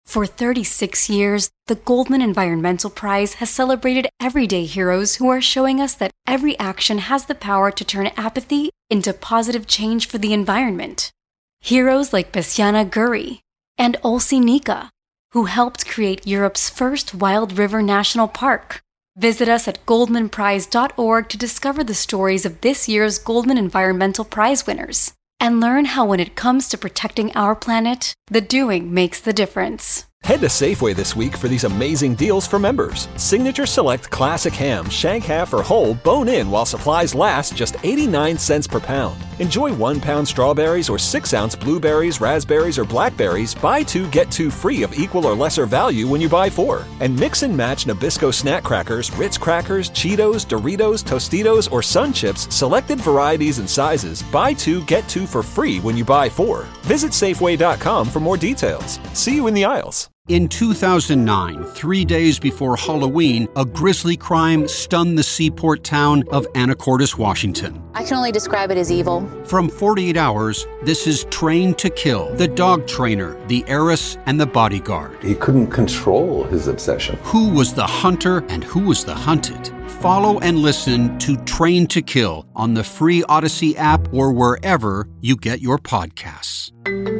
For 36 years, the Goldman Environmental Prize has celebrated everyday heroes who are showing us that every action has the power to turn apathy into positive change for the environment. Heroes like Bessiana Guri and Olsi Nika, who helped create Europe's first wild river national park. Visit us at goldmanprize.org to discover the stories of this year's Goldman Environmental Prize winners and learn how when it comes to protecting our planet, the doing makes the difference. Head to Safeway this week for these amazing deals for members. Signature Select Classic Ham, Shank Half or Whole, bone-in while supplies last, just 89 cents per pound. Enjoy 1 pound strawberries or 6-ounce blueberries, raspberries, or blackberries. Buy 2, get 2 free of equal or lesser value when you buy 4. And mix and match Nabisco snack crackers, Ritz crackers, Cheetos, Doritos, Tostitos, or Sun Chips, selected varieties and sizes. Buy 2, get 2 for free when you buy 4. Visit Safeway.com for more details. See you in the aisles. In 2009, 3 days before Halloween, a grisly crime stunned the seaport town of Anacortes, Washington. I can only describe it as evil. From 48 Hours, this is Trained to Kill, the dog trainer, the heiress, and the bodyguard. He couldn't control his obsession. Who was the hunter and who was the hunted? Follow and listen to Trained to Kill on the free Odyssey app or wherever you get your podcasts.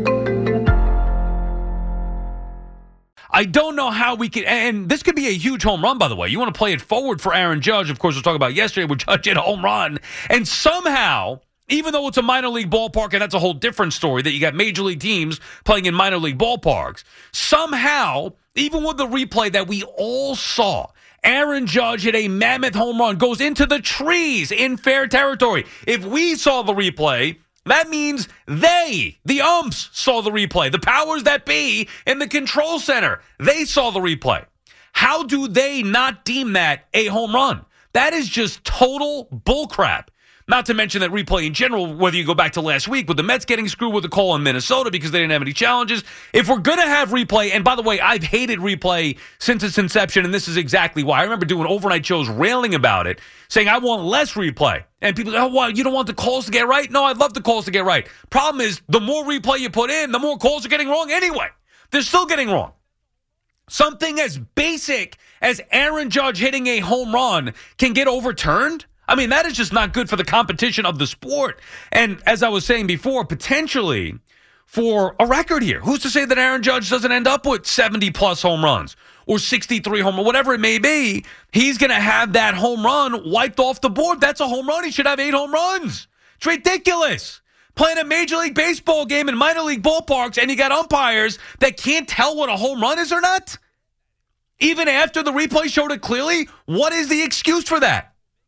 I don't know how we can, and this could be a huge home run, by the way. You want to play it forward for Aaron Judge. Of course, we'll talk about yesterday where Judge hit a home run. And somehow, even though it's a minor league ballpark, and that's a whole different story, that you got major league teams playing in minor league ballparks, somehow, even with the replay that we all saw, Aaron Judge hit a mammoth home run, goes into the trees in fair territory. If we saw the replay, that means they, the umps, saw the replay. The powers that be in the control center, they saw the replay. How do they not deem that a home run? That is just total bullcrap. Not to mention that replay in general, whether you go back to last week with the Mets getting screwed with the call in Minnesota because they didn't have any challenges. If we're going to have replay, and by the way, I've hated replay since its inception, and this is exactly why. I remember doing overnight shows railing about it, saying I want less replay. And people go, oh, well, you don't want the calls to get right? No, I'd love the calls to get right. Problem is, the more replay you put in, the more calls are getting wrong anyway. They're still getting wrong. Something as basic as Aaron Judge hitting a home run can get overturned? I mean, that is just not good for the competition of the sport. And as I was saying before, potentially for a record here. Who's to say that Aaron Judge doesn't end up with 70-plus home runs or 63 home runs, whatever it may be? He's going to have that home run wiped off the board. That's a home run. He should have 8 home runs. It's ridiculous. Playing a Major League Baseball game in minor league ballparks, and you got umpires that can't tell what a home run is or not? Even after the replay showed it clearly, what is the excuse for that?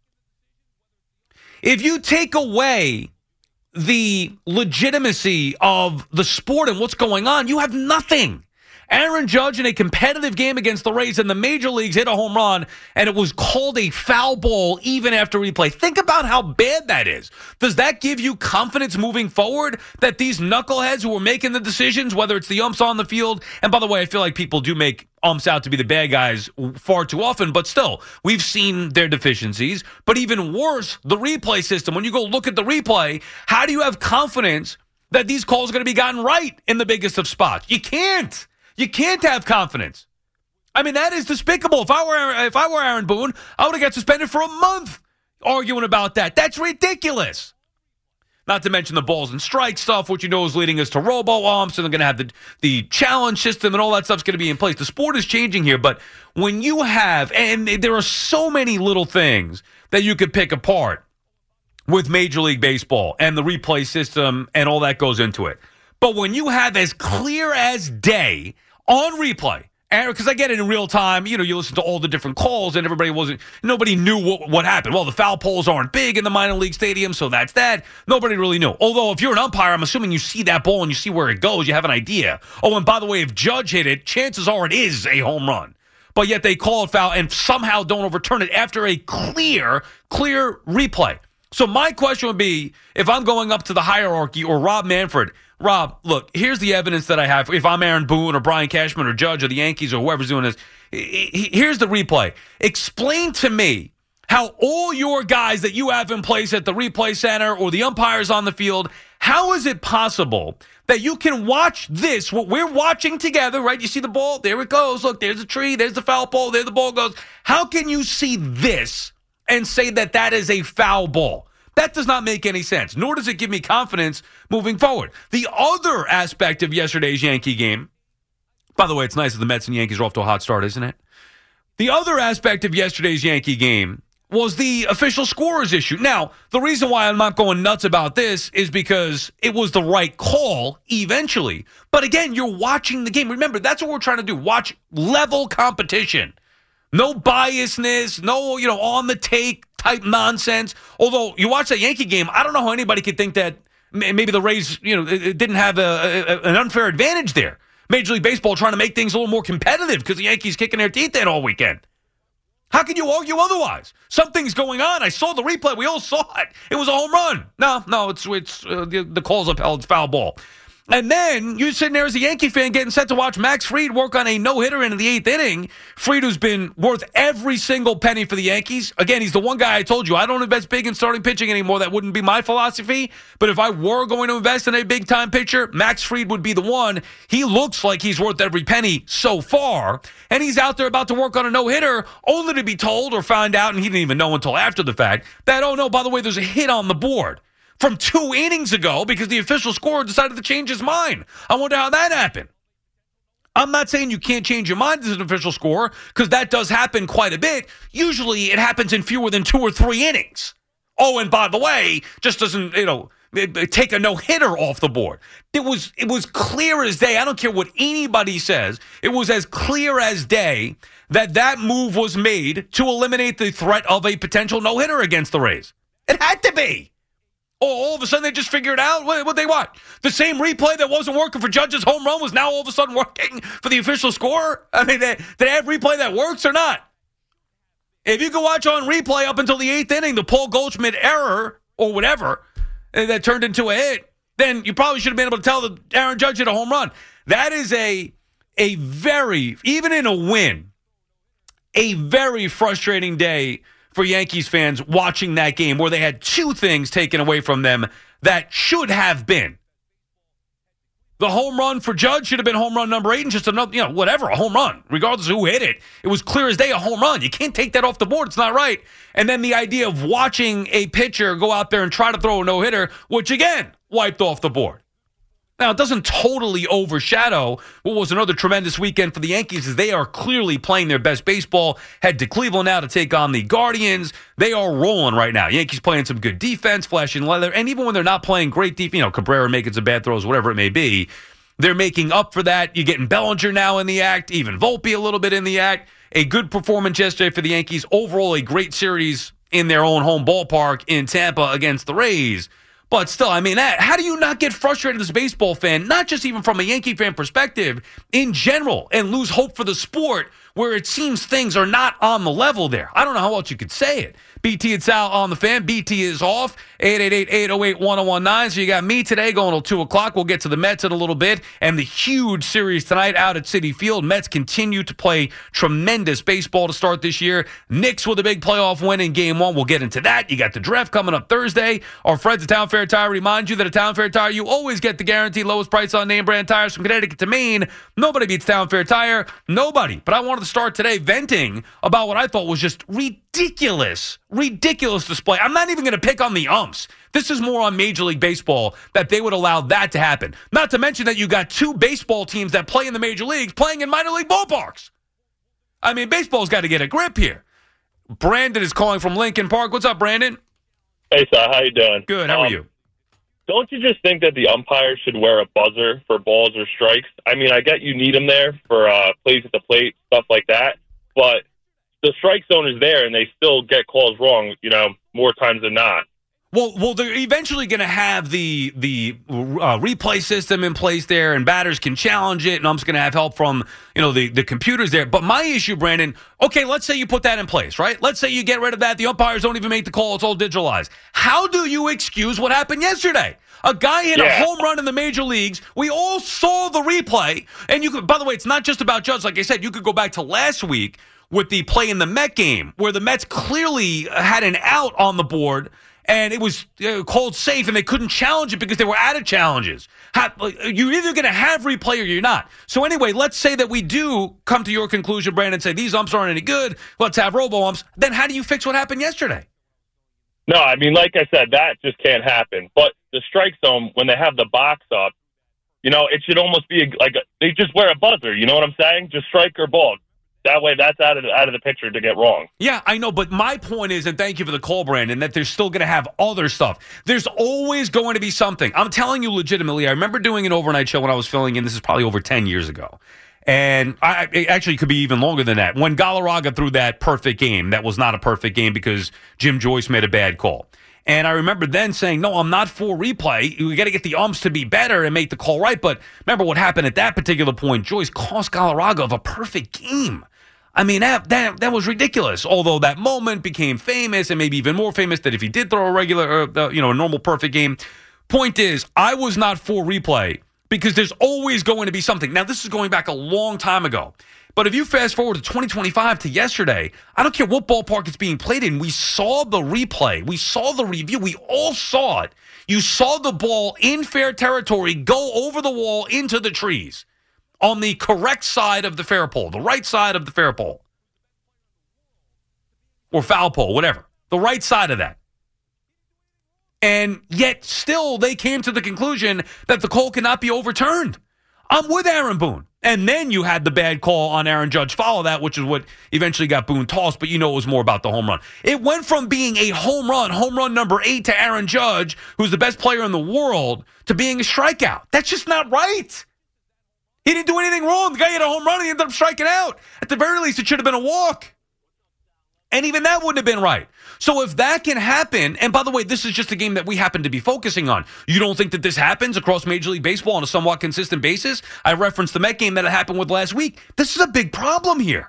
If you take away the legitimacy of the sport and what's going on, you have nothing. Aaron Judge in a competitive game against the Rays in the major leagues hit a home run, and it was called a foul ball even after replay. Think about how bad that is. Does that give you confidence moving forward that these knuckleheads who are making the decisions, whether it's the umps on the field, and by the way, I feel like people do make umps out to be the bad guys far too often, but still, we've seen their deficiencies. But even worse, the replay system. When you go look at the replay, how do you have confidence that these calls are going to be gotten right in the biggest of spots? You can't. You can't have confidence. I mean, that is despicable. If I were Aaron Boone, I would have got suspended for a month arguing about that. That's ridiculous. Not to mention the balls and strike stuff, which you know is leading us to robo-umps, and they're going to have the challenge system, and all that stuff's going to be in place. The sport is changing here, but when you have, and there are so many little things that you could pick apart with Major League Baseball and the replay system and all that goes into it. But when you have as clear as day on replay, because I get it in real time, you listen to all the different calls and nobody knew what happened. Well, the foul poles aren't big in the minor league stadium, so that's that. Nobody really knew. Although if you're an umpire, I'm assuming you see that ball and you see where it goes, you have an idea. Oh, and by the way, if Judge hit it, chances are it is a home run. But yet they call it foul and somehow don't overturn it after a clear replay. So my question would be, if I'm going up to the hierarchy or Rob Manfred, Rob, look, here's the evidence that I have. If I'm Aaron Boone or Brian Cashman or Judge or the Yankees or whoever's doing this, here's the replay. Explain to me how all your guys that you have in place at the replay center or the umpires on the field, How is it possible that you can watch this, what we're watching together, right? You see the ball, there it goes. Look, there's a tree, there's the foul pole, there the ball goes. How can you see this and say that that is a foul ball? That does not make any sense, nor does it give me confidence moving forward. The other aspect of yesterday's Yankee game, by the way, it's nice that the Mets and Yankees are off to a hot start, isn't it? The other aspect of yesterday's Yankee game was the official scorers issue. Now, the reason why I'm not going nuts about this is because it was the right call eventually. But again, you're watching the game. Remember, that's what we're trying to do. Watch level competition. No biasness, no, on the take type nonsense. Although you watch that Yankee game, I don't know how anybody could think that maybe the Rays, didn't have an unfair advantage there. Major League Baseball trying to make things a little more competitive because the Yankees kicking their teeth in all weekend. How can you argue otherwise? Something's going on. I saw the replay. We all saw it. It was a home run. No, it's the call's upheld. It's foul ball. And then you're sitting there as a Yankee fan getting set to watch Max Fried work on a no-hitter in the 8th inning. Fried, who's been worth every single penny for the Yankees. Again, he's the one guy I told you, I don't invest big in starting pitching anymore. That wouldn't be my philosophy. But if I were going to invest in a big-time pitcher, Max Fried would be the one. He looks like he's worth every penny so far. And he's out there about to work on a no-hitter, only to be told or find out, and he didn't even know until after the fact, that, oh, no, by the way, there's a hit on the board from 2 innings ago because the official scorer decided to change his mind. I wonder how that happened. I'm not saying you can't change your mind as an official scorer because that does happen quite a bit. Usually it happens in fewer than 2 or 3 innings. Oh, and by the way, just doesn't, take a no-hitter off the board. It was clear as day. I don't care what anybody says. It was as clear as day that move was made to eliminate the threat of a potential no-hitter against the Rays. It had to be. All of a sudden they just figured out what they want. The same replay that wasn't working for Judge's home run was now all of a sudden working for the official scorer? I mean, did they have replay that works or not? If you can watch on replay up until the 8th inning, the Paul Goldschmidt error or whatever that turned into a hit, then you probably should have been able to tell that Aaron Judge hit a home run. That is a very, even in a win, a very frustrating day for Yankees fans watching that game where they had 2 things taken away from them that should have been. The home run for Judge should have been home run number 8 and just another, a home run. Regardless of who hit it, it was clear as day a home run. You can't take that off the board. It's not right. And then the idea of watching a pitcher go out there and try to throw a no-hitter, which again, wiped off the board. Now, it doesn't totally overshadow what was another tremendous weekend for the Yankees as they are clearly playing their best baseball. Head to Cleveland now to take on the Guardians. They are rolling right now. Yankees playing some good defense, flashing leather, and even when they're not playing great defense, Cabrera making some bad throws, whatever it may be, they're making up for that. You're getting Bellinger now in the act, even Volpe a little bit in the act. A good performance yesterday for the Yankees. Overall, a great series in their own home ballpark in Tampa against the Rays. But still, I mean, how do you not get frustrated as a baseball fan, not just even from a Yankee fan perspective, in general, and lose hope for the sport where it seems things are not on the level there? I don't know how else you could say it. BT and Sal on the Fan. BT is off. 888-808-1019. So you got me today going till 2 o'clock. We'll get to the Mets in a little bit. And the huge series tonight out at Citi Field. Mets continue to play tremendous baseball to start this year. Knicks with a big playoff win in Game 1. We'll get into that. You got the draft coming up Thursday. Our friends at Town Fair Tire remind you that at Town Fair Tire, you always get the guaranteed lowest price on name brand tires from Connecticut to Maine. Nobody beats Town Fair Tire. Nobody. But I wanted to start today venting about what I thought was just ridiculous display. I'm not even going to pick on the umps. This is more on Major League Baseball that they would allow that to happen. Not to mention that you got 2 baseball teams that play in the major leagues playing in minor league ballparks. I mean, baseball's got to get a grip here. Brandon is calling from Lincoln Park. What's up, Brandon? Hey, Sal. How you doing? Good. How are you? Don't you just think that the umpires should wear a buzzer for balls or strikes? I mean, I get you need them there for plays at the plate, stuff like that, but the strike zone is there, and they still get calls wrong, more times than not. Well, they're eventually going to have the replay system in place there, and batters can challenge it, and umps going to have help from the computers there. But my issue, Brandon, okay, let's say you put that in place, right? Let's say you get rid of that. The umpires don't even make the call. It's all digitalized. How do you excuse what happened yesterday? A guy hit a home run in the major leagues. We all saw the replay, and you could. By the way, it's not just about Judge. Like I said, you could go back to last week with the play in the Met game where the Mets clearly had an out on the board And it was called safe, and they couldn't challenge it because they were out of challenges. You're either going to have replay or you're not. So anyway, let's say that we do come to your conclusion, Brandon, and say these umps aren't any good. Let's have robo-umps. Then how do you fix what happened yesterday? No, I mean, like I said, that just can't happen. But the strike zone, when they have the box up, it should almost be they just wear a buzzer. You know what I'm saying? Just strike or ball. That way, that's out of the picture to get wrong. Yeah, I know, but my point is, and thank you for the call, Brandon, that they're still going to have other stuff. There's always going to be something. I'm telling you legitimately, I remember doing an overnight show when I was filling in. This is probably over 10 years ago. And it actually could be even longer than that. When Galarraga threw that perfect game, that was not a perfect game because Jim Joyce made a bad call. And I remember then saying, no, I'm not for replay. We got to get the umps to be better and make the call right. But remember what happened at that particular point. Joyce cost Galarraga of a perfect game. I mean, that was ridiculous. Although that moment became famous and maybe even more famous that if he did throw a regular, a normal perfect game. Point is, I was not for replay because there's always going to be something. Now, this is going back a long time ago. But if you fast forward to 2025 to yesterday, I don't care what ballpark it's being played in. We saw the replay. We saw the review. We all saw it. You saw the ball in fair territory go over the wall into the trees. On the correct side of the fair pole, the right side of the fair pole. Or foul pole, whatever. The right side of that. And yet still they came to the conclusion that the call cannot be overturned. I'm with Aaron Boone. And then you had the bad call on Aaron Judge. Follow that, which is what eventually got Boone tossed, but it was more about the home run. It went from being a home run number 8 to Aaron Judge, who's the best player in the world, to being a strikeout. That's just not right. He didn't do anything wrong. The guy had a home run and he ended up striking out. At the very least, it should have been a walk. And even that wouldn't have been right. So if that can happen, and by the way, this is just a game that we happen to be focusing on. You don't think that this happens across Major League Baseball on a somewhat consistent basis? I referenced the Met game that it happened with last week. This is a big problem here.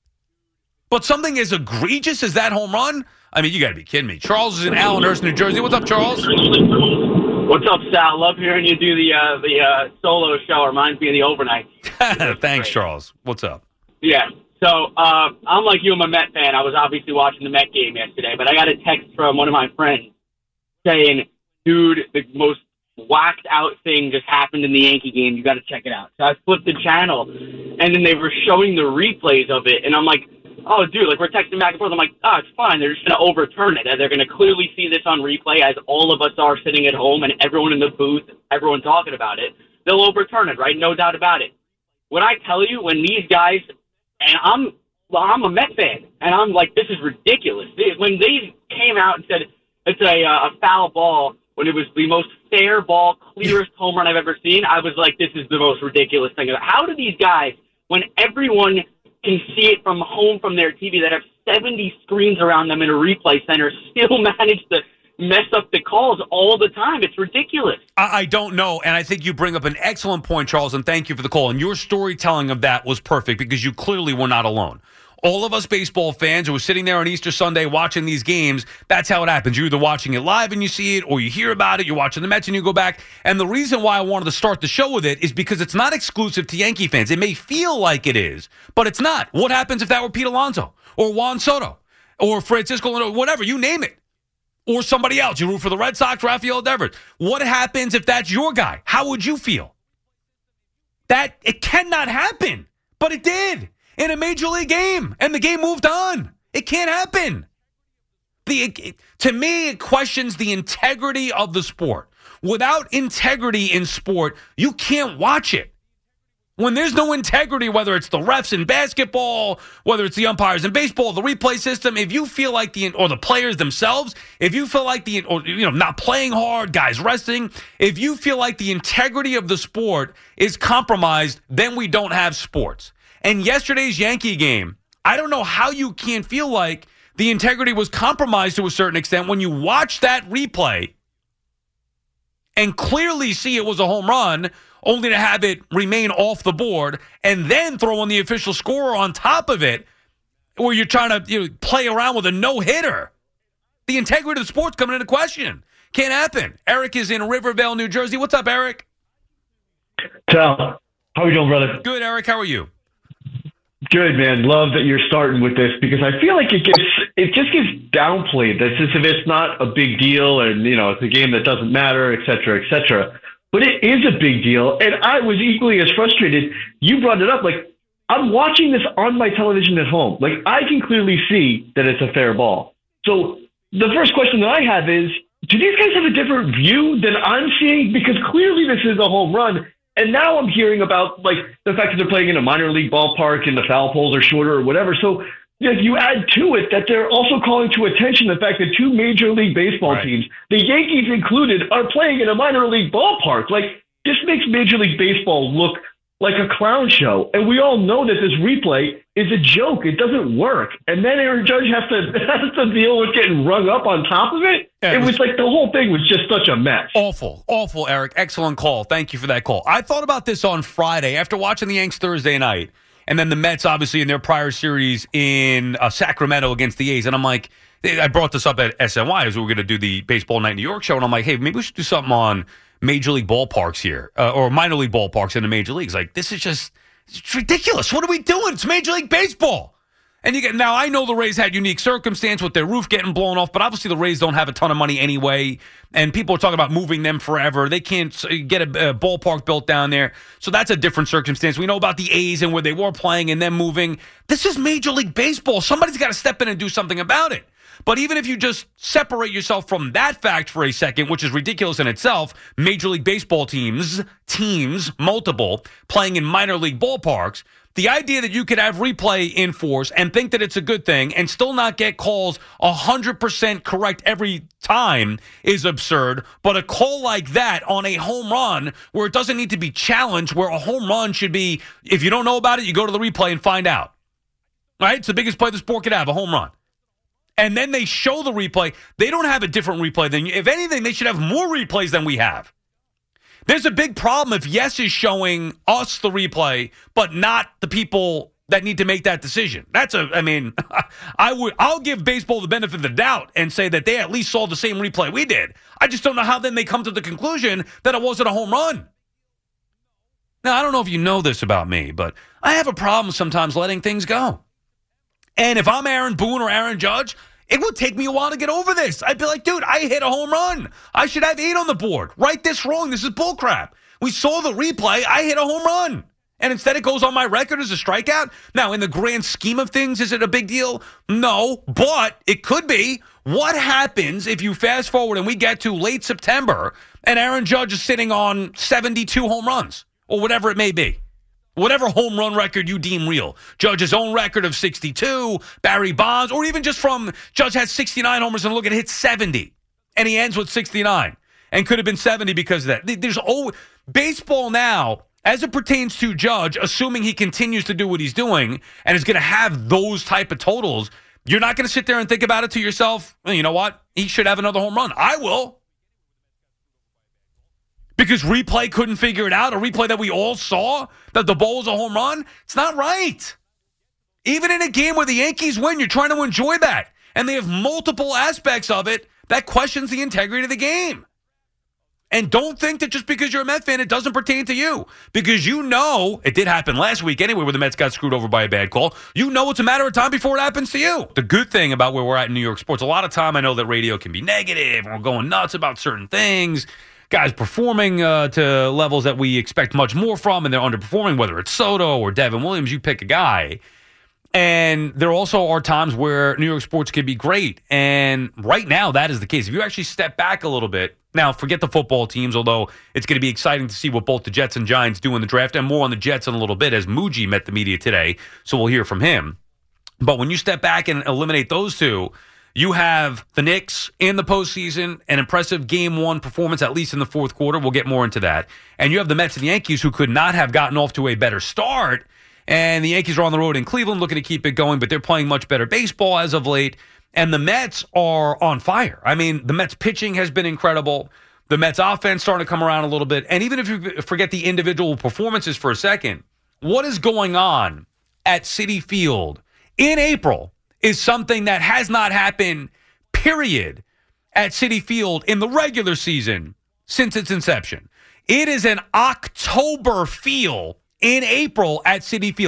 But something as egregious as that home run? I mean, you got to be kidding me. Charles is in Allenhurst, New Jersey. What's up, Charles? What's up, Sal? Love hearing you do the solo show. Reminds me of the overnight. Thanks, Charles. What's up? Yeah. So I'm like you. I'm a Met fan. I was obviously watching the Met game yesterday, but I got a text from one of my friends saying, dude, the most whacked out thing just happened in the Yankee game. You got to check it out. So I flipped the channel, and then they were showing the replays of it, and I'm like, oh, dude, we're texting back and forth. I'm like, oh, it's fine. They're just going to overturn it. They're going to clearly see this on replay as all of us are sitting at home and everyone in the booth, everyone talking about it. They'll overturn it, right? No doubt about it. When I tell you, when these guys, and I'm a Met fan, and I'm like, this is ridiculous. When they came out and said it's a foul ball, when it was the most fair ball, clearest home run I've ever seen, I was like, this is the most ridiculous thing. How do these guys, when everyone can see it from home from their TV that have 70 screens around them in a replay center, still manage to mess up the calls all the time? It's ridiculous. I don't know, and I think you bring up an excellent point, Charles, and thank you for the call. And your storytelling of that was perfect because you clearly were not alone. All of us baseball fans who were sitting there on Easter Sunday watching these games, that's how it happens. You're either watching it live and you see it, or you hear about it, you're watching the Mets and you go back. And the reason why I wanted to start the show with it is because it's not exclusive to Yankee fans. It may feel like it is, but it's not. What happens if that were Pete Alonso or Juan Soto or Francisco Lindor, whatever, you name it, or somebody else? You root for the Red Sox, Rafael Devers. What happens if that's your guy? How would you feel? That it cannot happen, but it did. In a major league game, and the game moved on. It can't happen. To me, it questions the integrity of the sport. Without integrity in sport, you can't watch it. When there's no integrity, whether it's the refs in basketball, whether it's the umpires in baseball, the replay system, if you feel like or the players themselves, if you feel like not playing hard, guys resting, if you feel like the integrity of the sport is compromised, then we don't have sports. And yesterday's Yankee game, I don't know how you can't feel like the integrity was compromised to a certain extent when you watch that replay and clearly see it was a home run, only to have it remain off the board and then throw in the official scorer on top of it, where you're trying to play around with a no-hitter. The integrity of the sport's coming into question. Can't happen. Eric is in Rivervale, New Jersey. What's up, Eric? Ciao. How are you doing, brother? Good, Eric. How are you? Good, man. Love that you're starting with this because I feel like it just gets downplayed. That's as if it's not a big deal and, it's a game that doesn't matter, et cetera, et cetera. But it is a big deal. And I was equally as frustrated. You brought it up. Like, I'm watching this on my television at home. Like, I can clearly see that it's a fair ball. So the first question that I have is, do these guys have a different view than I'm seeing? Because clearly this is a home run. And now I'm hearing about, like, the fact that they're playing in a minor league ballpark and the foul poles are shorter or whatever. So you add to it that they're also calling to attention the fact that two Major League Baseball teams, the Yankees included, are playing in a minor league ballpark. Like, this makes Major League Baseball look like a clown show. And we all know that this replay is a joke. It doesn't work. And then Aaron Judge has to deal with getting rung up on top of it. Yeah, it was like the whole thing was just such a mess. Awful, Eric. Excellent call. Thank you for that call. I thought about this on Friday after watching the Yanks Thursday night. And then the Mets, obviously, in their prior series in Sacramento against the A's. And I'm like, I brought this up at SNY as we were going to do the Baseball Night New York show. And I'm like, hey, maybe we should do something on Major League ballparks here, or minor league ballparks in the major leagues. Like, this is just, it's ridiculous. What are we doing? It's Major League Baseball. And now I know the Rays had unique circumstance with their roof getting blown off, but obviously the Rays don't have a ton of money anyway. And people are talking about moving them forever. They can't get a ballpark built down there. So that's a different circumstance. We know about the A's and where they were playing and them moving. This is Major League Baseball. Somebody's got to step in and do something about it. But even if you just separate yourself from that fact for a second, which is ridiculous in itself, Major League Baseball teams, multiple, playing in minor league ballparks, the idea that you could have replay in force and think that it's a good thing and still not get calls 100% correct every time is absurd. But a call like that on a home run where it doesn't need to be challenged, where a home run should be, if you don't know about it, you go to the replay and find out. Right? It's the biggest play the sport could have, a home run. And then they show the replay. They don't have a different replay than you. If anything, they should have more replays than we have. There's a big problem if Yes is showing us the replay, but not the people that need to make that decision. I'll give baseball the benefit of the doubt and say that they at least saw the same replay we did. I just don't know how then they come to the conclusion that it wasn't a home run. Now, I don't know if you know this about me, but I have a problem sometimes letting things go. And if I'm Aaron Boone or Aaron Judge, it would take me a while to get over this. I'd be like, dude, I hit a home run. I should have 8 on the board. Right this wrong. This is bullcrap. We saw the replay. I hit a home run. And instead it goes on my record as a strikeout. Now, in the grand scheme of things, is it a big deal? No, but it could be. What happens if you fast forward and we get to late September and Aaron Judge is sitting on 72 home runs or whatever it may be? Whatever home run record you deem real. Judge's own record of 62, Barry Bonds, or even just from Judge has 69 homers and look at hit 70. And he ends with 69. And could have been 70 because of that. There's baseball now, as it pertains to Judge, assuming he continues to do what he's doing and is going to have those type of totals, you're not going to sit there and think about it to yourself, well, you know what? He should have another home run. I will. Because replay couldn't figure it out, a replay that we all saw, that the ball was a home run. It's not right. Even in a game where the Yankees win, you're trying to enjoy that. And they have multiple aspects of it that questions the integrity of the game. And don't think that just because you're a Met fan, it doesn't pertain to you. Because you know, it did happen last week anyway, where the Mets got screwed over by a bad call. You know it's a matter of time before it happens to you. The good thing about where we're at in New York sports, a lot of time I know that radio can be negative, and we're going nuts about certain things. Guys performing to levels that we expect much more from, and they're underperforming, whether it's Soto or Devin Williams, you pick a guy. And there also are times where New York sports can be great. And right now, that is the case. If you actually step back a little bit, now forget the football teams, although it's going to be exciting to see what both the Jets and Giants do in the draft, and more on the Jets in a little bit as Muji met the media today, so we'll hear from him. But when you step back and eliminate those two, you have the Knicks in the postseason, an impressive Game 1 performance, at least in the fourth quarter. We'll get more into that. And you have the Mets and the Yankees, who could not have gotten off to a better start. And the Yankees are on the road in Cleveland looking to keep it going, but they're playing much better baseball as of late. And the Mets are on fire. I mean, the Mets pitching has been incredible. The Mets offense starting to come around a little bit. And even if you forget the individual performances for a second, what is going on at Citi Field in April is something that has not happened, period, at Citi Field in the regular season since its inception. It is an October feel in April at Citi Field.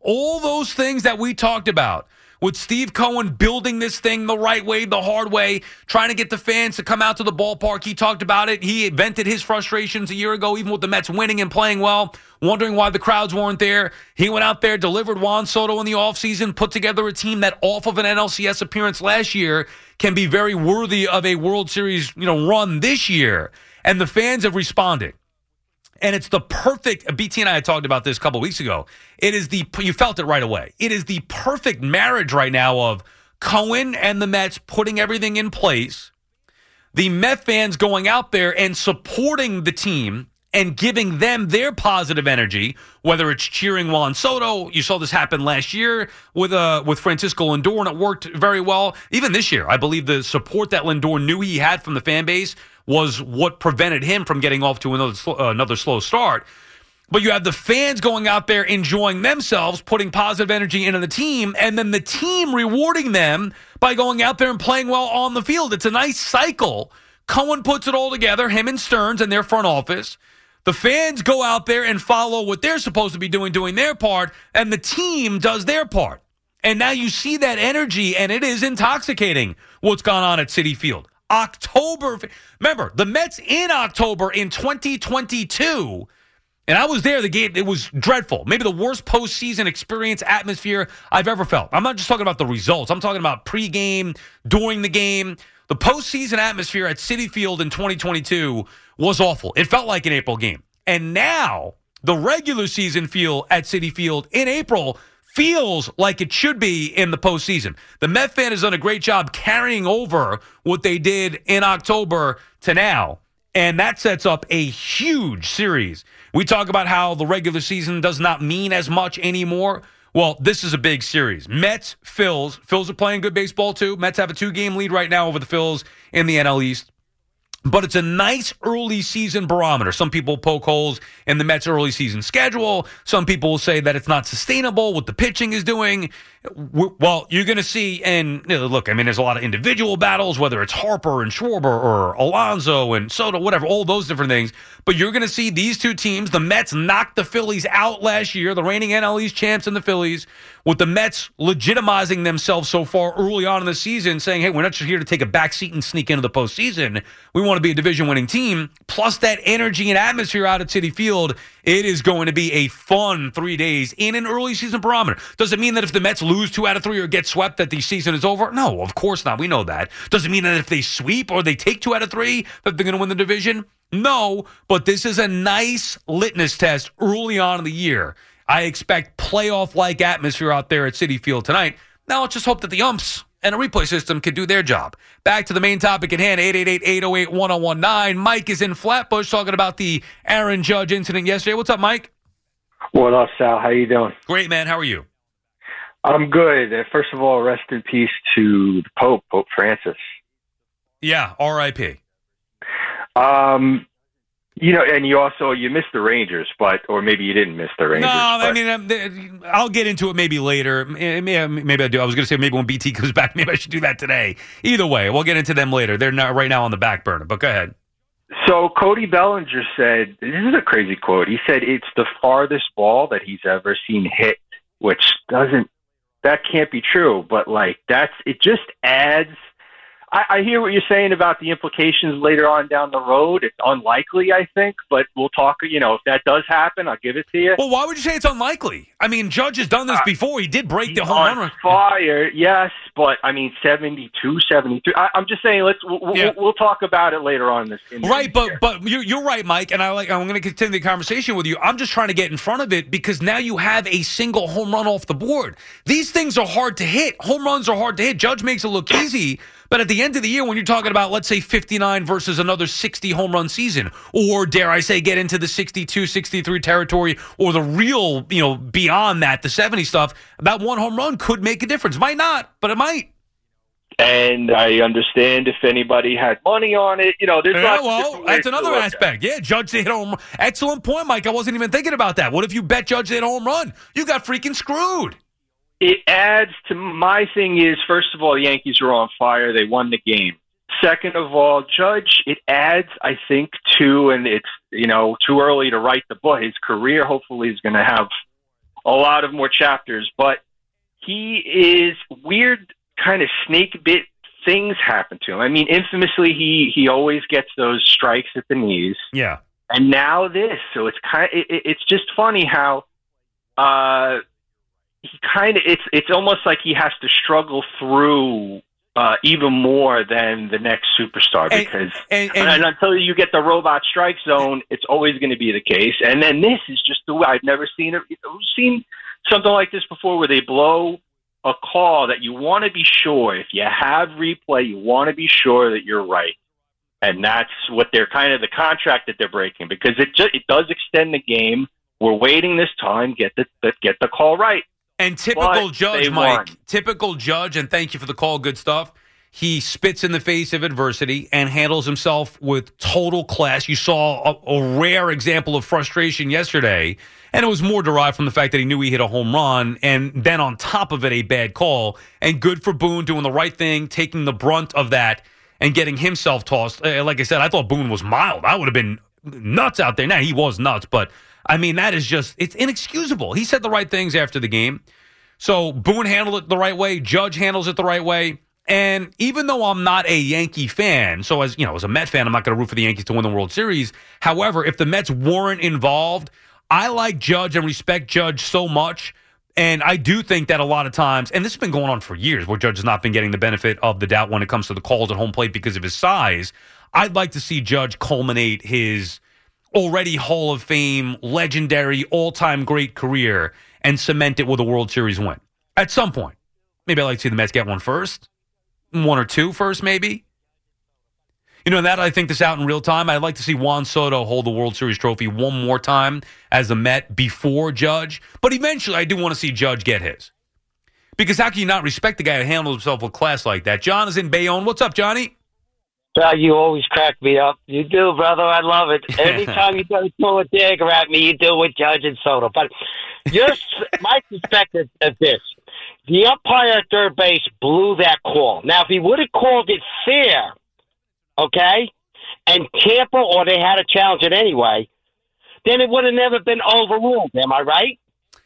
All those things that we talked about with Steve Cohen building this thing the right way, the hard way, trying to get the fans to come out to the ballpark. He talked about it. He vented his frustrations a year ago, even with the Mets winning and playing well, wondering why the crowds weren't there. He went out there, delivered Juan Soto in the offseason, put together a team that off of an NLCS appearance last year can be very worthy of a World Series, run this year. And the fans have responded. And it's the perfect, BT and I had talked about this a couple weeks ago. You felt it right away. It is the perfect marriage right now of Cohen and the Mets putting everything in place, the Met fans going out there and supporting the team and giving them their positive energy, whether it's cheering Juan Soto. You saw this happen last year with Francisco Lindor, and it worked very well. Even this year, I believe the support that Lindor knew he had from the fan base was what prevented him from getting off to another slow start. But you have the fans going out there enjoying themselves, putting positive energy into the team, and then the team rewarding them by going out there and playing well on the field. It's a nice cycle. Cohen puts it all together, him and Stearns and their front office. The fans go out there and follow what they're supposed to be doing their part, and the team does their part. And now you see that energy, and it is intoxicating what's gone on at Citi Field. October. Remember, the Mets in October in 2022, and I was there, the game, it was dreadful. Maybe the worst postseason experience atmosphere I've ever felt. I'm not just talking about the results. I'm talking about pregame, during the game. The postseason atmosphere at Citi Field in 2022 was awful. It felt like an April game. And now the regular season feel at Citi Field in April feels like it should be in the postseason. The Met fan has done a great job carrying over what they did in October to now, and that sets up a huge series. We talk about how the regular season does not mean as much anymore. Well, this is a big series. Mets, Phils. Phils are playing good baseball, too. Mets have a 2-game lead right now over the Phils in the NL East. But it's a nice early season barometer. Some people poke holes in the Mets' early season schedule. Some people will say that it's not sustainable, what the pitching is doing. Well, you're going to see, and look, there's a lot of individual battles, whether it's Harper and Schwarber or Alonso and Soto, whatever, all those different things. But you're going to see these two teams. The Mets knocked the Phillies out last year, the reigning NL East champs and the Phillies, with the Mets legitimizing themselves so far early on in the season, saying, hey, we're not just here to take a backseat and sneak into the postseason. We want to be a division-winning team. Plus that energy and atmosphere out at Citi Field, it is going to be a fun 3 days in an early season barometer. Does it mean that if the Mets lose 2 out of 3 or get swept that the season is over? No, of course not. We know that. Does it mean that if they sweep or they take 2 out of 3 that they're going to win the division? No, but this is a nice litmus test early on in the year. I expect playoff-like atmosphere out there at Citi Field tonight. Now let's just hope that the umps and a replay system can do their job. Back to the main topic at hand, 888-808-1019. Mike is in Flatbush talking about the Aaron Judge incident yesterday. What's up, Mike? What up, Sal? How you doing? Great, man. How are you? I'm good. First of all, rest in peace to the Pope Francis. Yeah, R.I.P. And you missed the Rangers, or maybe you didn't miss the Rangers. No, I'll get into it maybe later. Maybe I do. I was going to say maybe when BT comes back, maybe I should do that today. Either way, we'll get into them later. They're not right now on the back burner, but go ahead. So Cody Bellinger said, this is a crazy quote. He said it's the farthest ball that he's ever seen hit, which that can't be true. But it just adds. I hear what you're saying about the implications later on down the road. It's unlikely, I think, but we'll talk. If that does happen, I'll give it to you. Well, why would you say it's unlikely? Judge has done this before. He did break the home run. Fire, yes, but 72, 73. I'm just saying. We'll talk about it later on in this. Right, but you're right, Mike, and I'm going to continue the conversation with you. I'm just trying to get in front of it because now you have a single home run off the board. These things are hard to hit. Home runs are hard to hit. Judge makes it look easy. But at the end of the year, when you're talking about, let's say, 59 versus another 60 home run season, or dare I say get into the 62, 63 territory, or the real, beyond that, the 70 stuff, that one home run could make a difference. Might not, but it might. And I understand if anybody had money on it, there's that's another aspect. Yeah, Judge hit home run. Excellent point, Mike. I wasn't even thinking about that. What if you bet Judge hit home run? You got freaking screwed. It adds to my thing is, first of all, the Yankees are on fire. They won the game. Second of all, Judge, it adds, I think, and it's, too early to write the book. His career hopefully is going to have a lot of more chapters. But he is weird, kind of snake bit things happen to him. I mean, infamously, he always gets those strikes at the knees. Yeah. And now this. So it's it's just funny how he kind of it's almost like he has to struggle through even more than the next superstar, because and until you get the robot strike zone, it's always going to be the case. And then this is just the way I've never seen something like this before, where they blow a call that you want to be sure, if you have replay, you want to be sure that you're right. And that's what they're kind of the contract that they're breaking, because it does extend the game. We're waiting this time, get the call right. And typical Judge, Mike, typical Judge, and thank you for the call, good stuff. He spits in the face of adversity and handles himself with total class. You saw a rare example of frustration yesterday, and it was more derived from the fact that he knew he hit a home run, and then on top of it, a bad call. And good for Boone doing the right thing, taking the brunt of that, and getting himself tossed. Like I said, I thought Boone was mild. I would have been nuts out there. Now, he was nuts, but I mean, that is just, it's inexcusable. He said the right things after the game. So Boone handled it the right way. Judge handles it the right way. And even though I'm not a Yankee fan, so as a Met fan, I'm not going to root for the Yankees to win the World Series. However, if the Mets weren't involved, I like Judge and respect Judge so much. And I do think that a lot of times, and this has been going on for years, where Judge has not been getting the benefit of the doubt when it comes to the calls at home plate because of his size. I'd like to see Judge culminate his already Hall of Fame, legendary, all-time great career and cement it with a World Series win at some point. Maybe I'd like to see the Mets get one first, one or two first, maybe. That I think this out in real time. I'd like to see Juan Soto hold the World Series trophy one more time as a Met before Judge. But eventually, I do want to see Judge get his. Because how can you not respect the guy that handles himself with class like that? John is in Bayonne. What's up, Johnny? You always crack me up. You do, brother. I love it. Anytime you go throw a dagger at me, you do with Judge and Soto. But my perspective of this, the umpire at third base blew that call. Now, if he would have called it fair, okay, and Tampa, or they had to challenge it anyway, then it would have never been overruled. Am I right?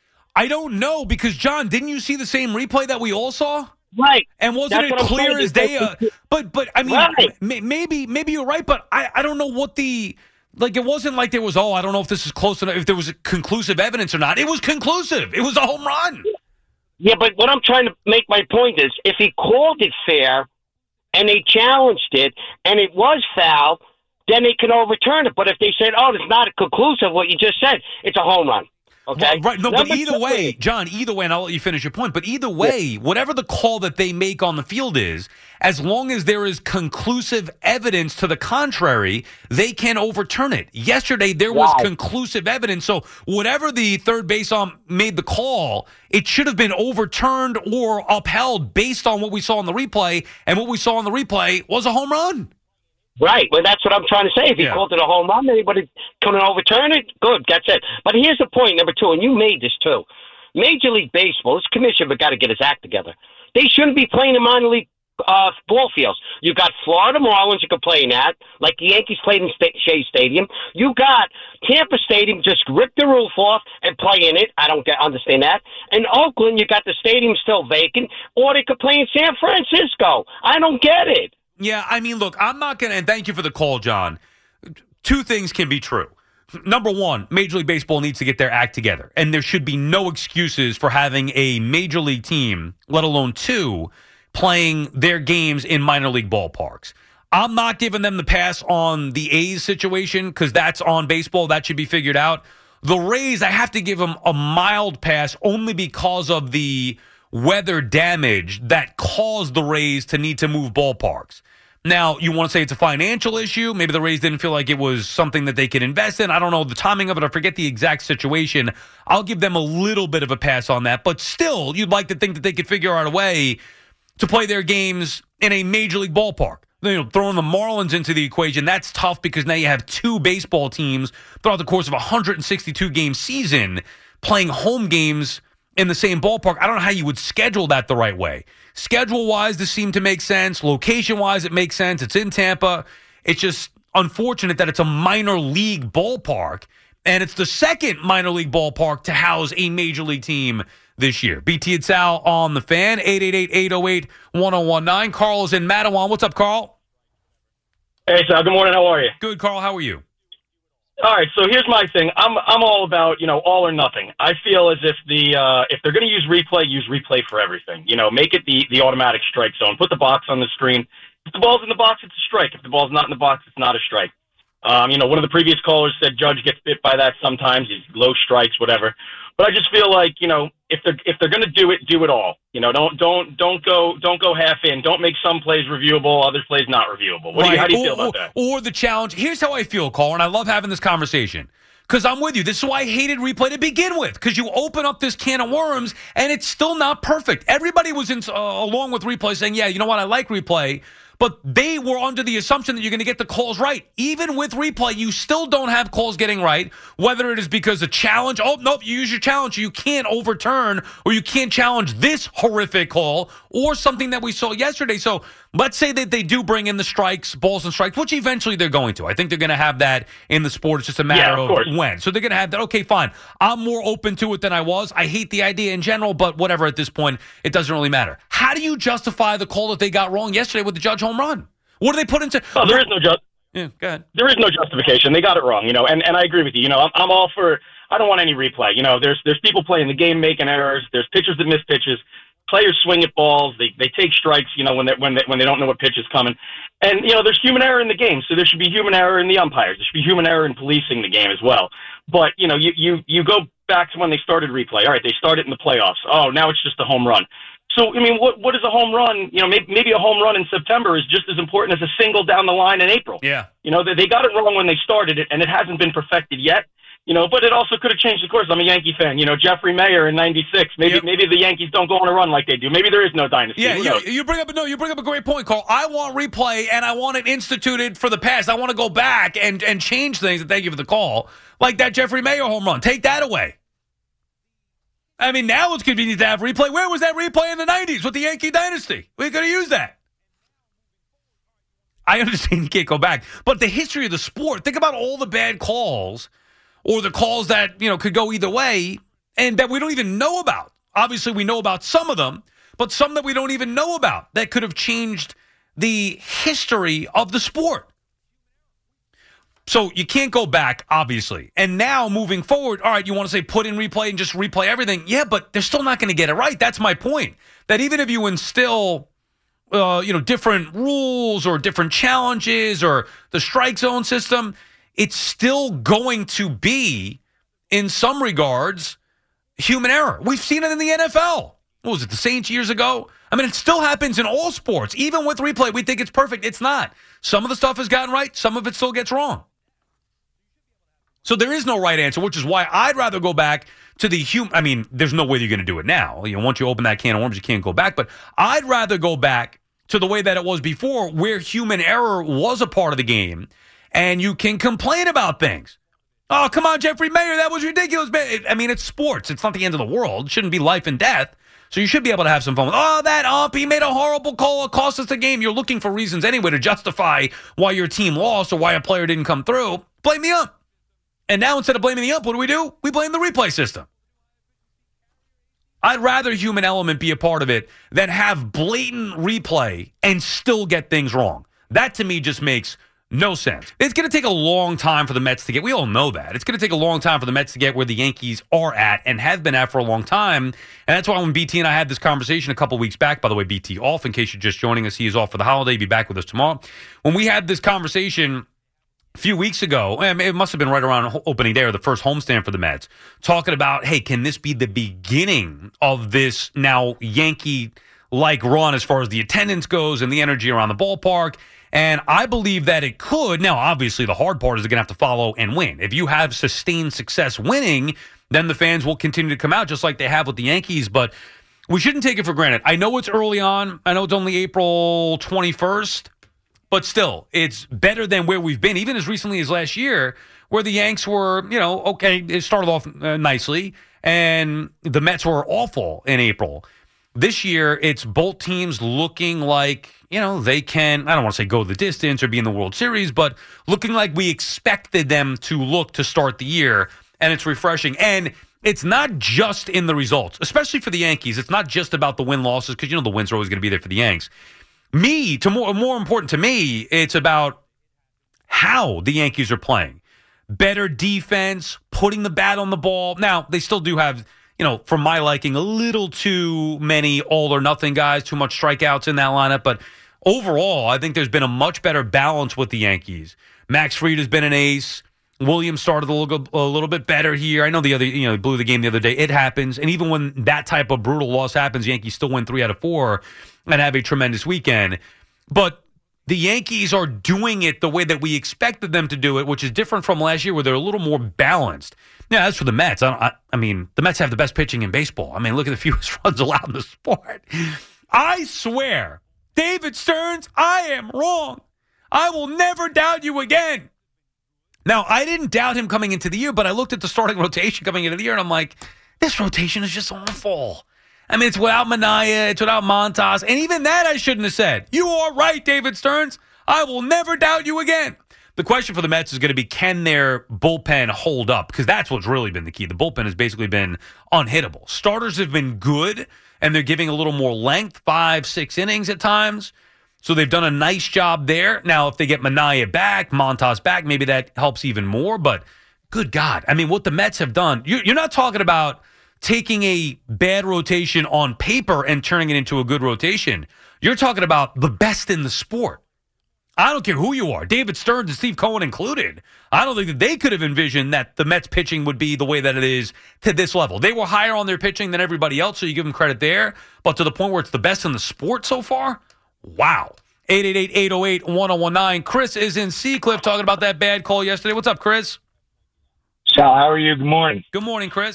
I don't know, because, John, didn't you see the same replay that we all saw? Right. And wasn't it clear as day? But I mean, right. Maybe you're right, but I don't know what it wasn't like there was, I don't know if this is close enough, if there was conclusive evidence or not. It was conclusive. It was a home run. Yeah, but what I'm trying to make my point is, if he called it fair and they challenged it and it was foul, then they can overturn it. But if they said, it's not conclusive, what you just said, it's a home run. Okay. Right. No, but either way, John, and I'll let you finish your point, but either way, whatever the call that they make on the field is, as long as there is conclusive evidence to the contrary, they can overturn it. Yesterday, there was conclusive evidence. So whatever the third base made the call, it should have been overturned or upheld based on what we saw in the replay. And what we saw in the replay was a home run. Right. Well, that's what I'm trying to say. If he called it a home run, anybody can overturn it? Good. That's it. But here's the point, number two, and you made this too. Major League Baseball, this commissioner got to get his act together. They shouldn't be playing in minor league ball fields. You've got Florida Marlins you can play in that, like the Yankees played in Shea Stadium. You got Tampa Stadium, just rip the roof off and play in it. I don't understand that. In Oakland, you got the stadium still vacant, or they could play in San Francisco. I don't get it. Yeah, I mean, look, I'm not going to, and thank you for the call, John. Two things can be true. Number one, Major League Baseball needs to get their act together, and there should be no excuses for having a Major League team, let alone two, playing their games in minor league ballparks. I'm not giving them the pass on the A's situation because that's on baseball. That should be figured out. The Rays, I have to give them a mild pass only because of the weather damage that caused the Rays to need to move ballparks. Now, you want to say it's a financial issue. Maybe the Rays didn't feel like it was something that they could invest in. I don't know the timing of it. I forget the exact situation. I'll give them a little bit of a pass on that. But still, you'd like to think that they could figure out a way to play their games in a major league ballpark. Throwing the Marlins into the equation, that's tough because now you have two baseball teams throughout the course of a 162-game season playing home games in the same ballpark. I don't know how you would schedule that the right way. Schedule-wise, this seemed to make sense. Location-wise, it makes sense. It's in Tampa. It's just unfortunate that it's a minor league ballpark And it's the second minor league ballpark to house a major league team this year. BT and Sal on the Fan, 888-808-1019. Carl is in Mattawan. What's up, Carl? Hey, Sal. Good morning. How are you? Good, Carl. How are you? All right. So here's my thing. I'm all about, all or nothing. I feel as if if they're going to use replay for everything. Make it the automatic strike zone. Put the box on the screen. If the ball's in the box, it's a strike. If the ball's not in the box, it's not a strike. One of the previous callers said Judge gets bit by that sometimes. He's low strikes, whatever. But I just feel like, if they're going to do it all. Don't go half in. Don't make some plays reviewable, other plays not reviewable. How do you feel about that? Or the challenge. Here's how I feel, Carl, and I love having this conversation. Because I'm with you. This is why I hated replay to begin with. Because you open up this can of worms, and it's still not perfect. Everybody was along with replay saying, yeah, you know what, I like replay. But they were under the assumption that you're going to get the calls right. Even with replay, you still don't have calls getting right, whether it is because a challenge. Oh, nope, you use your challenge. You can't overturn or you can't challenge this horrific call or something that we saw yesterday. So let's say that they do bring in the strikes, balls and strikes, which eventually they're going to. I think they're going to have that in the sport. It's just a matter of when. So they're going to have that. Okay, fine. I'm more open to it than I was. I hate the idea in general, but whatever at this point, it doesn't really matter. How do you justify the call that they got wrong yesterday with the Judge home run? What do they put into? Oh, there is no Yeah, go ahead. There is no justification. They got it wrong, and I agree with you. I'm all for. I don't want any replay. There's people playing the game making errors. There's pitchers that miss pitches. Players swing at balls. They take strikes. When they don't know what pitch is coming, and there's human error in the game. So there should be human error in the umpires. There should be human error in policing the game as well. But you go back to when they started replay. All right, they started in the playoffs. Oh, now it's just a home run. So, what is a home run? Maybe a home run in September is just as important as a single down the line in April. Yeah. They got it wrong when they started it, and it hasn't been perfected yet. But it also could have changed the course. I'm a Yankee fan. Jeffrey Mayer in '96. Maybe the Yankees don't go on a run like they do. Maybe there is no dynasty. Yeah, you bring up a great point, Carl. I want replay, and I want it instituted for the past. I want to go back and change things. And thank you for the call. Like that Jeffrey Mayer home run. Take that away. I mean, now it's convenient to have replay. Where was that replay in the 90s with the Yankee dynasty? We could have used that. I understand you can't go back. But the history of the sport, think about all the bad calls or the calls that, could go either way and that we don't even know about. Obviously, we know about some of them, but some that we don't even know about that could have changed the history of the sport. So you can't go back, obviously. And now moving forward, all right, you want to say put in replay and just replay everything. Yeah, but they're still not going to get it right. That's my point. That even if you instill, different rules or different challenges or the strike zone system, it's still going to be, in some regards, human error. We've seen it in the NFL. What was it, the Saints years ago? I mean, it still happens in all sports. Even with replay, we think it's perfect. It's not. Some of the stuff has gotten right. Some of it still gets wrong. So there is no right answer, which is why I'd rather go back to the human. I mean, there's no way you're going to do it now. Once you open that can of worms, you can't go back. But I'd rather go back to the way that it was before, where human error was a part of the game, and you can complain about things. Oh, come on, Jeffrey Mayer, that was ridiculous. I mean, it's sports. It's not the end of the world. It shouldn't be life and death. So you should be able to have some fun with, that ump, he made a horrible call. It cost us the game. You're looking for reasons anyway to justify why your team lost or why a player didn't come through. Blame the ump. And now instead of blaming the ump, what do? We blame the replay system. I'd rather human element be a part of it than have blatant replay and still get things wrong. That to me just makes no sense. It's going to take a long time for the Mets to get, we all know that. It's going to take a long time for the Mets to get where the Yankees are at and have been at for a long time. And that's why when BT and I had this conversation a couple weeks back, by the way, BT off, in case you're just joining us, he is off for the holiday. He'll be back with us tomorrow. When we had this conversation a few weeks ago, it must have been right around opening day or the first homestand for the Mets, talking about, hey, can this be the beginning of this now Yankee-like run as far as the attendance goes and the energy around the ballpark? And I believe that it could. Now, obviously, the hard part is they're going to have to follow and win. If you have sustained success winning, then the fans will continue to come out just like they have with the Yankees. But we shouldn't take it for granted. I know it's early on. I know it's only April 21st. But still, it's better than where we've been, even as recently as last year, where the Yanks were, okay, it started off nicely, and the Mets were awful in April. This year, it's both teams looking like, they can, I don't want to say go the distance or be in the World Series, but looking like we expected them to look to start the year and it's refreshing. And it's not just in the results, especially for the Yankees. It's not just about the win-losses because, the wins are always going to be there for the Yanks. More important to me, it's about how the Yankees are playing. Better defense, putting the bat on the ball. Now, they still do have, for my liking, a little too many all-or-nothing guys, too much strikeouts in that lineup. But overall, I think there's been a much better balance with the Yankees. Max Fried has been an ace. Williams started a little bit better here. I know the other, he blew the game the other day. It happens. And even when that type of brutal loss happens, Yankees still win 3 out of 4 and have a tremendous weekend. But the Yankees are doing it the way that we expected them to do it, which is different from last year where they're a little more balanced. Now, as for the Mets, I mean, the Mets have the best pitching in baseball. I mean, look at the fewest runs allowed in the sport. I swear, David Stearns, I am wrong. I will never doubt you again. Now, I didn't doubt him coming into the year, but I looked at the starting rotation coming into the year, and I'm like, this rotation is just awful. I mean, it's without Minaya, it's without Montas, and even that I shouldn't have said. You are right, David Stearns. I will never doubt you again. The question for the Mets is going to be, can their bullpen hold up? Because that's what's really been the key. The bullpen has basically been unhittable. Starters have been good, and they're giving a little more length, 5-6 innings at times. So they've done a nice job there. Now, if they get Minaya back, Montas back, maybe that helps even more. But good God, I mean, what the Mets have done, you're not talking about taking a bad rotation on paper and turning it into a good rotation. You're talking about the best in the sport. I don't care who you are, David Stearns and Steve Cohen included. I don't think that they could have envisioned that the Mets pitching would be the way that it is to this level. They were higher on their pitching than everybody else, so you give them credit there. But to the point where it's the best in the sport so far, wow. 888-808-1019. Chris is in Seacliff talking about that bad call yesterday. What's up, Chris? Sal, how are you? Good morning. Good morning, Chris.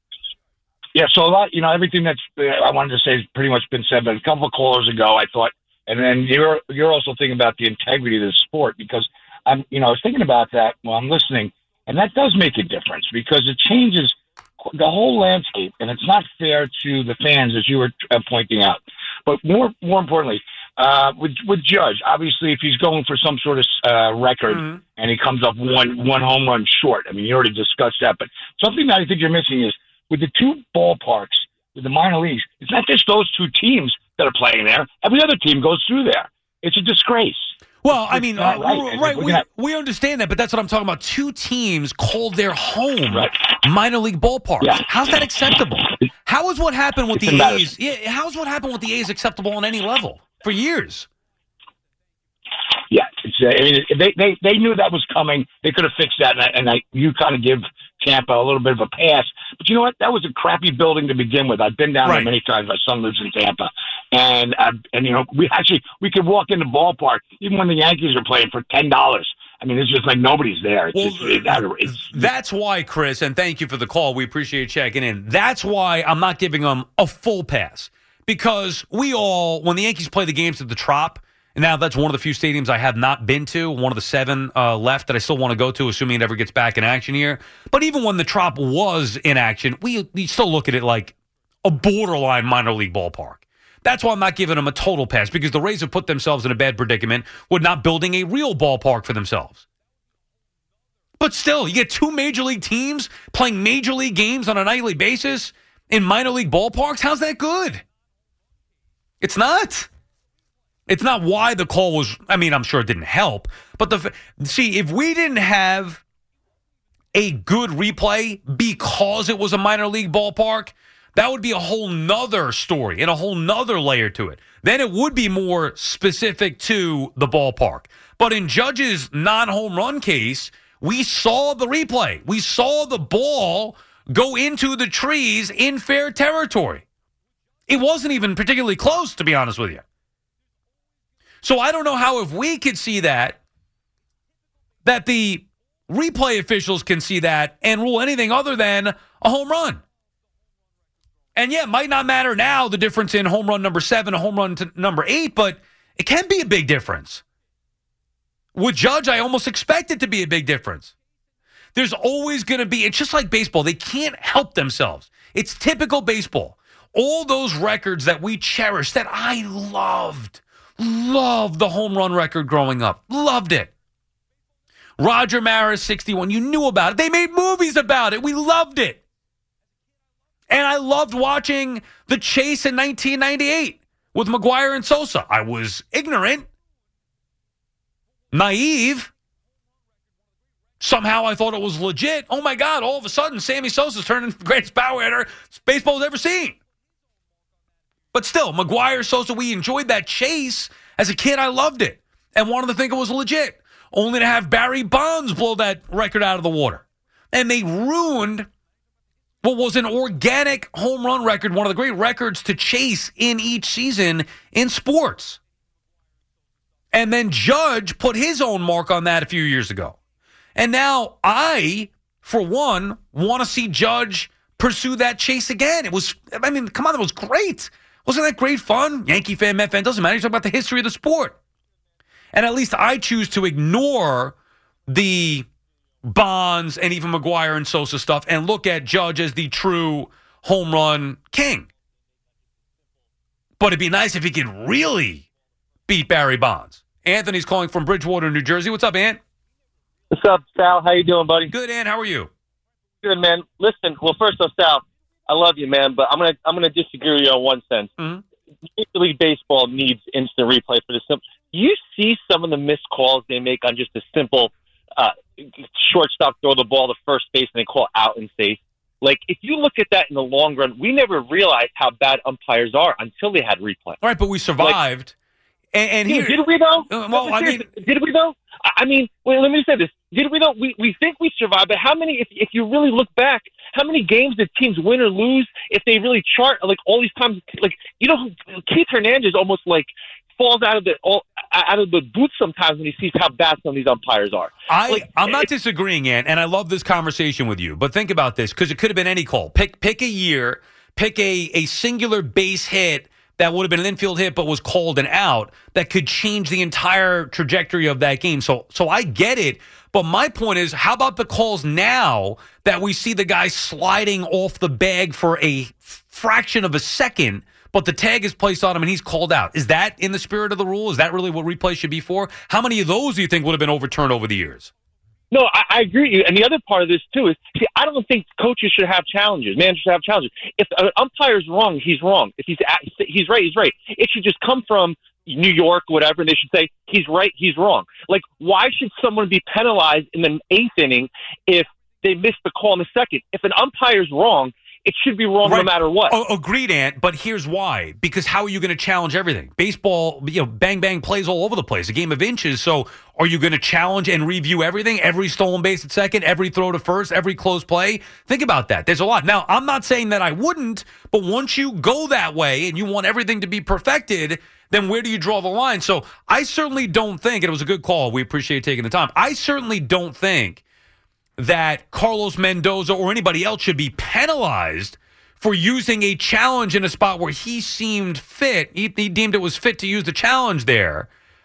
Yeah, so a lot, everything that's I wanted to say has pretty much been said, but a couple of callers ago, I thought, and then you're also thinking about the integrity of the sport, because I was thinking about that while I'm listening, and that does make a difference because it changes the whole landscape, and it's not fair to the fans, as you were pointing out. But more importantly, with Judge, obviously, if he's going for some sort of record and he comes up one home run short, I mean, you already discussed that. But something that I think you're missing is with the two ballparks, with the minor leagues, it's not just those two teams that are playing there. Every other team goes through there. It's a disgrace. Well, I mean, right. We understand that, but that's what I'm talking about. Two teams called their home minor league ballparks. Yeah. How's that acceptable? How is what happened with the A's? Yeah, how's what happened with the A's acceptable on any level for years? Yeah, I mean, they knew that was coming. They could have fixed that, and you kind of give Tampa a little bit of a pass. But you know what? That was a crappy building to begin with. I've been down there many times. My son lives in Tampa, and we could walk in the ballpark even when the Yankees are playing for $10. I mean, it's just like nobody's there. That's why, Chris, and thank you for the call. We appreciate you checking in. That's why I'm not giving them a full pass, because when the Yankees play the games at the Trop. And now that's one of the few stadiums I have not been to, one of the 7 left that I still want to go to, assuming it ever gets back in action here. But even when the Trop was in action, we still look at it like a borderline minor league ballpark. That's why I'm not giving them a total pass, because the Rays have put themselves in a bad predicament with not building a real ballpark for themselves. But still, you get 2 major league teams playing major league games on a nightly basis in minor league ballparks. How's that good? It's not. It's not why the call was, I mean, I'm sure it didn't help. But if we didn't have a good replay because it was a minor league ballpark, that would be a whole nother story and a whole nother layer to it. Then it would be more specific to the ballpark. But in Judge's non-home run case, we saw the replay. We saw the ball go into the trees in fair territory. It wasn't even particularly close, to be honest with you. So I don't know how, if we could see that the replay officials can see that and rule anything other than a home run. And yeah, it might not matter now, the difference in home run number 7, a home run to number 8, but it can be a big difference. With Judge, I almost expect it to be a big difference. There's always going to be, it's just like baseball. They can't help themselves. It's typical baseball. All those records that we cherish, that I loved the home run record growing up. Loved it. Roger Maris 61. You knew about it. They made movies about it. We loved it. And I loved watching The Chase in 1998 with McGuire and Sosa. I was ignorant, naive. Somehow I thought it was legit. Oh, my God, all of a sudden, Sammy Sosa's turning the greatest power hitter baseball's ever seen. But still, McGuire, Sosa, we enjoyed that chase. As a kid, I loved it and wanted to think it was legit, only to have Barry Bonds blow that record out of the water. And they ruined what was an organic home run record, one of the great records to chase in each season in sports. And then Judge put his own mark on that a few years ago. And now I, for one, want to see Judge pursue that chase again. It was, I mean, come on, it was great. Wasn't that great fun? Yankee fan, Met fan, doesn't matter. You're talking about the history of the sport. And at least I choose to ignore the Bonds and even McGuire and Sosa stuff and look at Judge as the true home run king. But it'd be nice if he could really beat Barry Bonds. Anthony's calling from Bridgewater, New Jersey. What's up, Ant? What's up, Sal? How you doing, buddy? Good, Ant. How are you? Good, man. Listen, well, first off, Sal, I love you, man, but I'm gonna disagree with you on one sense. Mm-hmm. Major League Baseball needs instant replay for the simple. You see some of the missed calls they make on just a simple shortstop throw the ball to first base and they call out and safe. Like, if you look at that in the long run, we never realized how bad umpires are until they had replay. All right, but we survived. And here, did we though? Well, I mean, did we though? I mean, wait, let me say this. Did we though? We think we survived, but how many? If you really look back, how many games did teams win or lose if they really chart like all these times? Like, you know, Keith Hernandez almost like falls out of the booth sometimes when he sees how bad some of these umpires are. I'm not disagreeing, Ant, and I love this conversation with you. But think about this, because it could have been any call. Pick a year, pick a singular base hit that would have been an infield hit but was called an out that could change the entire trajectory of that game. So I get it, but my point is, how about the calls now that we see the guy sliding off the bag for a fraction of a second, but the tag is placed on him and he's called out? Is that in the spirit of the rule? Is that really what replay should be for? How many of those do you think would have been overturned over the years? No, I agree with you. And the other part of this, too, is, see, I don't think coaches should have challenges. Managers should have challenges. If an umpire's wrong, he's wrong. If he's right, he's right. It should just come from New York, whatever, and they should say, he's right, he's wrong. Like, why should someone be penalized in the eighth inning if they missed the call in the second? If an umpire's wrong, it should be wrong no matter what. Agreed, Ant, but here's why. Because how are you going to challenge everything? Baseball, bang, bang plays all over the place, a game of inches. So are you going to challenge and review everything? Every stolen base at second, every throw to first, every close play? Think about that. There's a lot. Now, I'm not saying that I wouldn't, but once you go that way and you want everything to be perfected, then where do you draw the line? So I certainly don't think, and it was a good call, we appreciate taking the time, I certainly don't think that Carlos Mendoza or anybody else should be penalized for using a challenge in a spot where he seemed fit. He deemed it was fit to use the challenge there.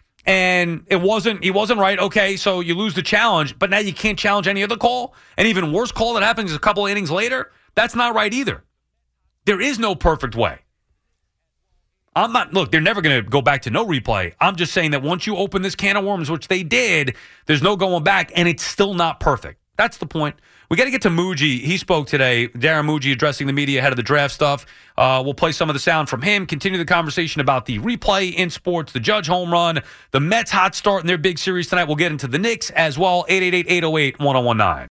And he wasn't right. Okay, so you lose the challenge, but now you can't challenge any other call. An even worse call that happens a couple of innings later, that's not right either. There is no perfect way. Look, they're never going to go back to no replay. I'm just saying that once you open this can of worms, which they did, there's no going back, and it's still not perfect. That's the point. We got to get to Muji. He spoke today. Darren Muji addressing the media ahead of the draft stuff. We'll play some of the sound from him, continue the conversation about the replay in sports, the Judge home run, the Mets hot start in their big series tonight. We'll get into the Knicks as well. 888-808-1019.